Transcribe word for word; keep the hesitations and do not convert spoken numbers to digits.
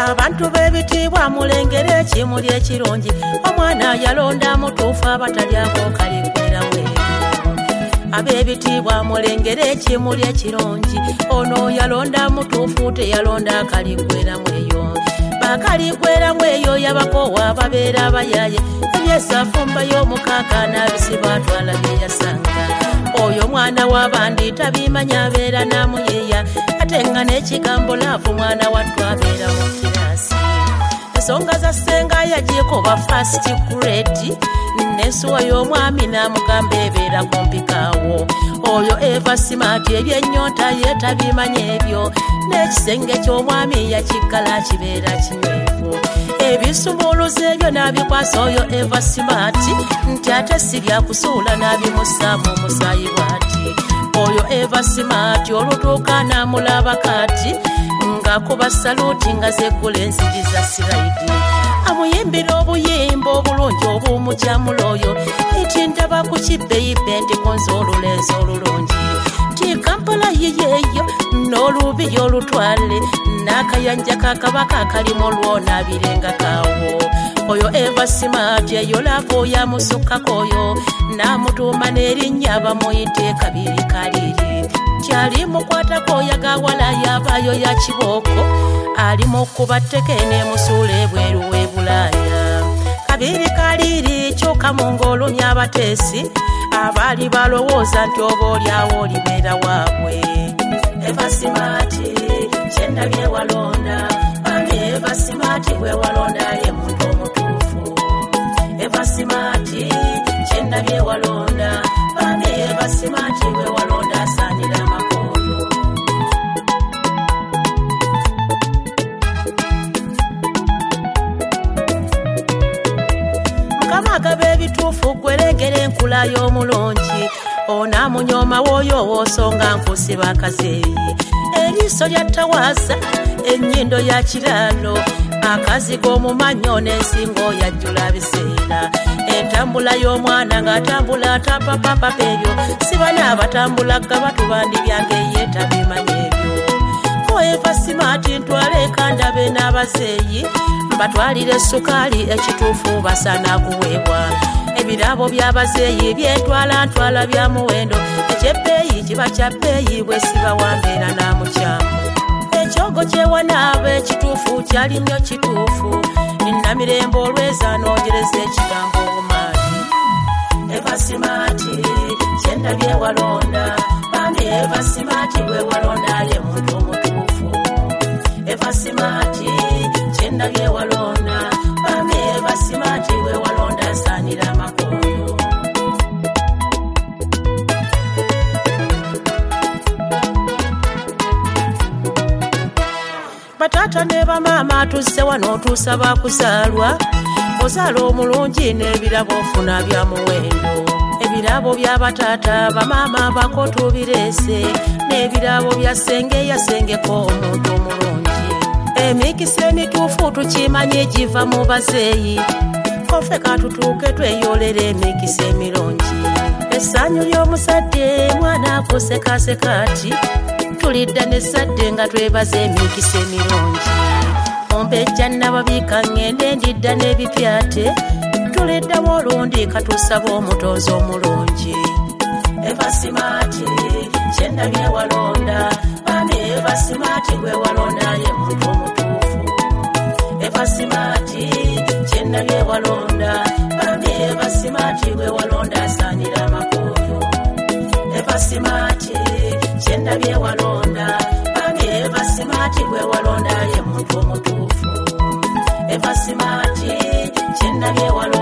abantu b'ebitiibwa mulengere ekimuli ekirungi omwana yalonda mutuufu abatalyako kaliggwerawe ab'ebitiibwa mulengere ekimuli ekirungi ono yalonda mutuufu teyalonda kaliggweramweyo bakaliggweramweyo yabakoowa babeera abayaye ebyesafumba y'omukaaka n'abisiba atwala byeyasanga oyo mwana w'abandi tabimanya abeera namuyeya ate nga n'ekigambo laavu mwana wattu abeera mu kirasi ensonga za ssenga yagyeko ba fast grade n'ensuwa y'omwami n'amugamba ebeera kumpikaawo oyo eva simaati ebyennyonta ye tabimanya ebyo n'ekisenge ky'omwami yakiggala kibeera kinywevu ebisumbuluzo ebyo n'abikwasa oyo eva simaati nti ate si byakusuula n'abimusaamu omusaayi bw'ati oyo eva simaati olutuuka n'amulaba kati ng'akuba saluuti nga zeggula enzigi za siraidi amuyimbira obuyimba obulungi obumukyamula oyo eti ndaba ku kibbeyibe ndi kunze olulenzi olulungi ti kampala yiyeeyo n'olubiri olutwale n'akayanja kakabaka akalimu olwonabirenga kaawo oyo eva simaati eyo laavu yamusukkako oyo n'amutuuma n'erinnya bamuyite kabiri kaliri kyali mukwatako yagawala yavaayo ya kibooko ali mu kuba tteke n'emusuula ebweru w'e bulaaya kabiri kaliri kyuka mu ng'olumya abateesi abaali balowooza nti oba olyawo olibeera waabwe eva simaati kyendabye walonda bambi eva simaati gwe walonda ye muntu omutuufu eva simaati kyendabye walonda bambi eva simaati gwe walonda asaanira amakooyo mukama agaba ebituufu gwerengera enkula y'omulungi onaamunyooma w'oyo w'osonga nkusiba akazeeyi eriiso lya ttawaza ennyindo ya kiraalo akazigo omumanyo n'ensingo yajjula biseera entambula y'omwana ng'atambula atapapapapa ebyo siba n'abatambulaga batubandi byange ye tabimanya ebyo ko eva simaati ntwale kandabe n'abazeeyi mbatwalire essukaali ekituufu basaana kuweebwa ebirabo by'abazeeyi byetwala ntwala bya muwendo ekyebbeeyi kiba kya bbeeyi bwe siba wambeera n'amukyamu ekyogo kyewanaaba ekituufu kyali nnyo kituufu nnamirembe olweza n'ogereza ekigambo obumaani eva simaati kyendabye walonda bambi eva simaati gwe walonda ye muntu omutuufu eva simaati kyendabye walonda bambi eva simaati gwe walonda asaanira amakooyo bataata ne bamaama tusse wano tusaba kuzaalwa ozaala omulungi n'ebirabo ofuna bya muwendo ebirabo bya bataata bamaama bako tubireese n'ebirabo bya ssenge yasengeko omuntu omulungi emikisa emituufu tukimanye giva mu bazeeyi kofe katutuuke tweyolera emikisa emirungi essanyu ly'omuzadde mwana akusekaseka ati tulidda n'ezzadde nga twebaza emikisa emirungi ombejja nnababiika ŋŋende ndidda n'ebipyate tuliddamu olundi katusaba omutonzi omulungi eva simaati kyendabye walonda bambi eva simaati gwe walonda ye muntu omutuufu eva simaati kyendabye walonda bambi eva simaati gwe walonda asaanira amakooyo eva simaati kyendabye walonda bambi eva simaati gwe walonda ye muntu omutuufu eva simaati kyendabye walonda